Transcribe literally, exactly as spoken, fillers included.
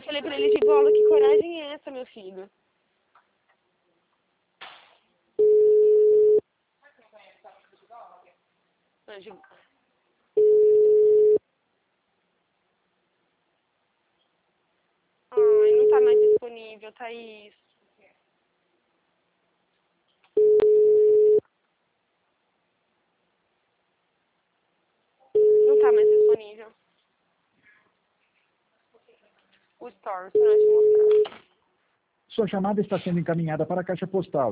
falei pra ele de bola, que coragem é essa, meu filho? Não, de... Ai, não tá mais disponível, Thaís. Não tá mais disponível. O Stories, pra nós te mostrar. Sua chamada está sendo encaminhada para a caixa postal.